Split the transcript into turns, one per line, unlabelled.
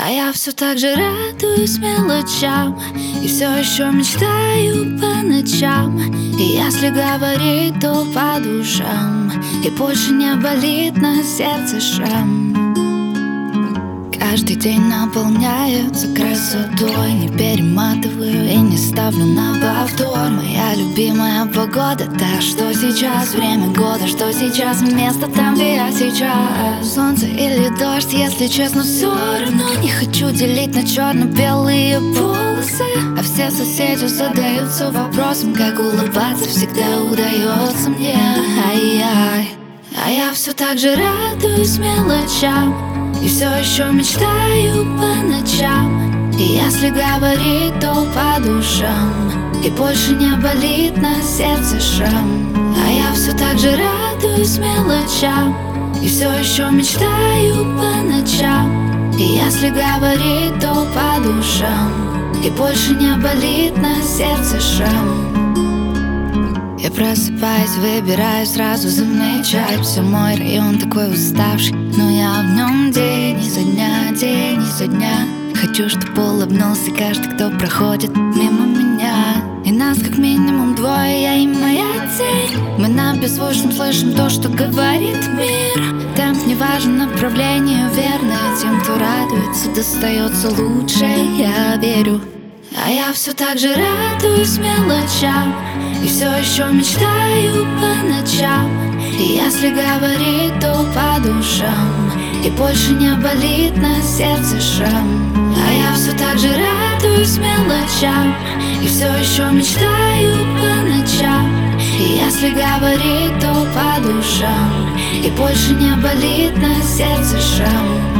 А я все так же радуюсь мелочам и все еще мечтаю по ночам. И если говорить, то по душам, и больше не болит на сердце шрам. Каждый день наполняется красотой, не перематываю и не ставлю на повтор. Моя любимая погода, та, что сейчас, время года, что сейчас, место там, где я сейчас. Солнце или дождь, если честно, все равно. Не хочу делить на черно-белые полосы. А все соседи задаются вопросом, как улыбаться всегда удается мне. Ай-яй. А я все так же радуюсь мелочам и все еще мечтаю по ночам. И если говорить, то по душам, и больше не болит на сердце шрам. А я все так же радуюсь мелочам и все еще мечтаю по ночам. И если говорить, то по душам, и больше не болит на сердце шрам. Я просыпаюсь, выбираю сразу замечать. Все, мой район такой уставший, но я в нем день изо дня, день изо дня. Хочу, чтобы улыбнулся каждый, кто проходит мимо меня. И нас как минимум двое, я и моя тень. Мы на беззвучном слышим то, что говорит мир. Темп не важен, направление верное. Тем, кто радуется, достается лучше, я верю. А я все так же радуюсь мелочам и все еще мечтаю по ночам. И если говорить, то по душам, и больше не болит на сердце шрам. А я все так же радуюсь мелочам и все еще мечтаю по ночам. И если говорить, то по душам, и больше не болит на сердце шрам.